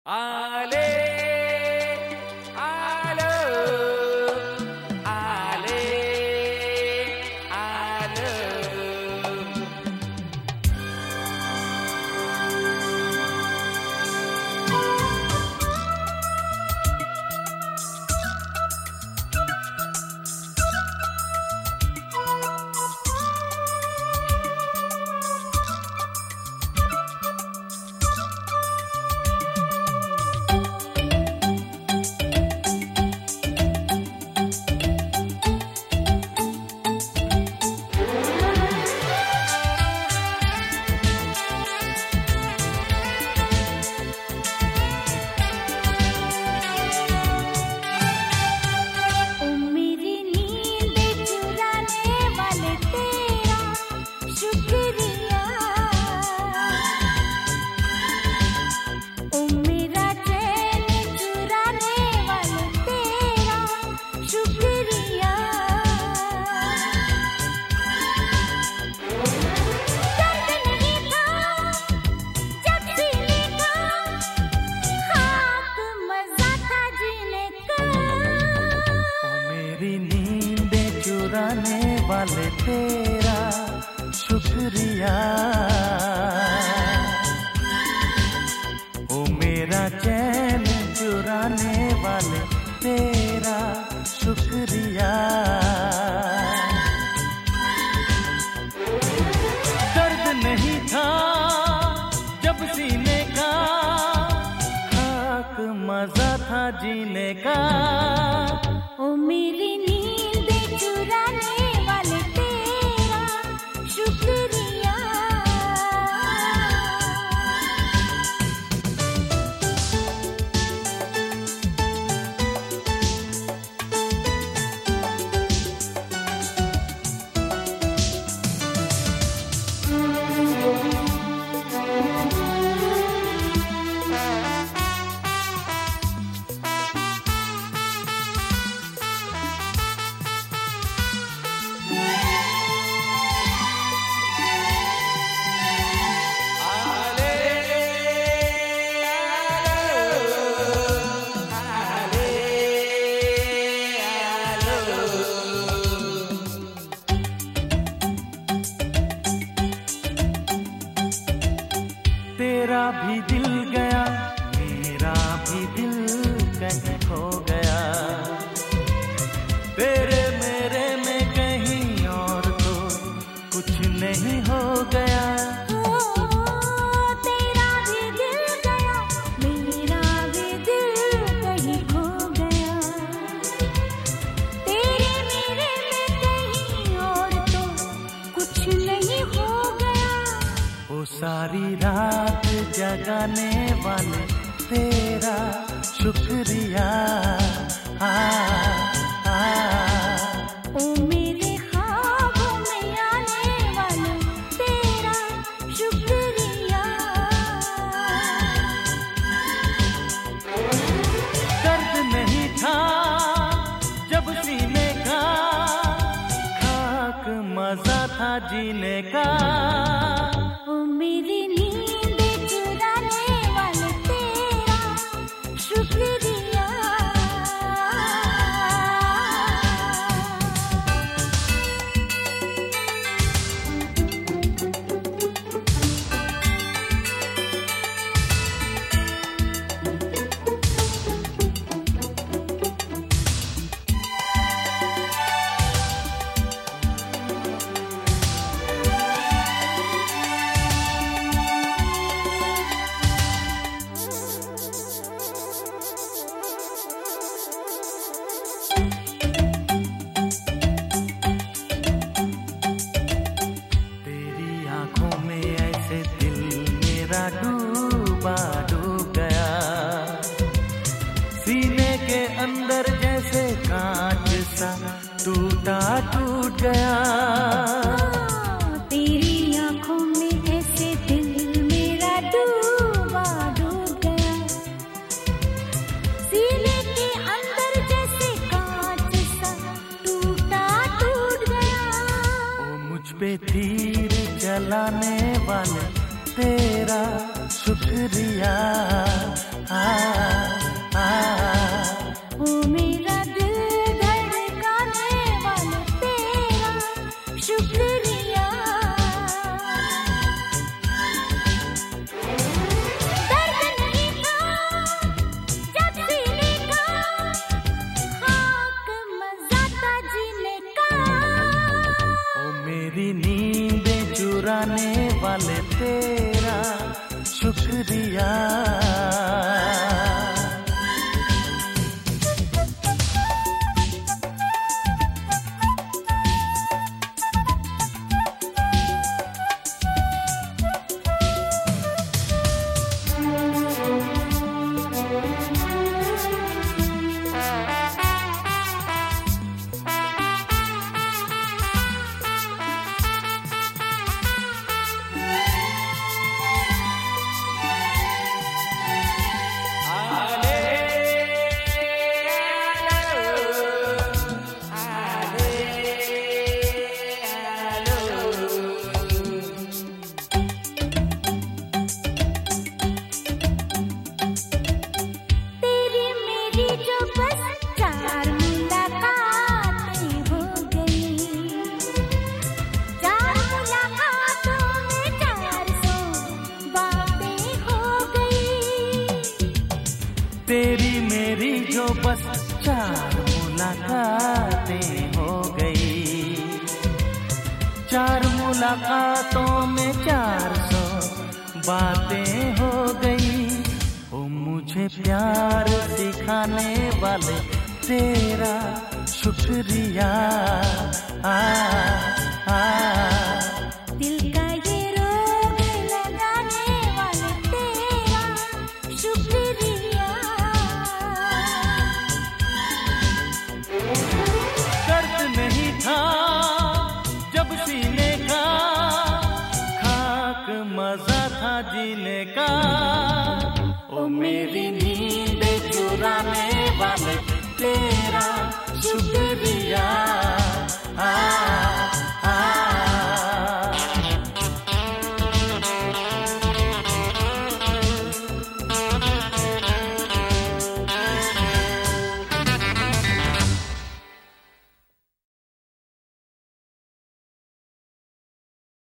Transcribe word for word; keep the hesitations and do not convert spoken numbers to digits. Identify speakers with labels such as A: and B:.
A: आले आलो आले आलो
B: चुराने वाले तेरा शुक्रिया, ओ मेरा चैन चुराने वाले तेरा शुक्रिया। दर्द नहीं था जब सीने का, खाक मजा था जीने का।
C: ओ मेरी नींद चुराने वाले तेरा शुक्रिया।
B: तेरा भी दिल गया, मेरा भी दिल कहीं खो गया। तेरे मेरे में कहीं और तो कुछ नहीं हो गया।
C: ओ, तेरा भी दिल गया, मेरा भी दिल कहीं खो गया। तेरे मेरे में कहीं और तो कुछ नहीं हो गया।
B: ओ सारी रात जगाने वाले तेरा शुक्रिया। आ, आ,
C: ओ मेरे ख्वाबों में आने वाले तेरा शुक्रिया।
B: दर्द नहीं था जब सीने का, खाक मजा था जीने का।
C: ओ मेरी नींद चुराने वाले तेरा शुक्रिया।
B: डूबा डूब गया, सीने के अंदर जैसे कांच सा टूटा टूट गया।
C: तेरी आंखों में ऐसे दिल मेरा डूबा डूब गया, सीने के अंदर जैसे कांच सा टूटा टूट गया।
B: ओ मुझ पे तीर चलाने वाले तेरा शुक्रिया। आ शुक्रिया। तेरी मेरी जो बस चार मुलाकातें हो गई, चार मुलाकातों में चार सौ बातें हो गई। ओ मुझे प्यार सिखाने वाले तेरा शुक्रिया। आ, आ,
C: दिल का ये रोग लगाने वाले तेरा शुक्रिया।
B: दर्द नहीं था जब सीने का, खाक मजा था जीने का। ओ मेरी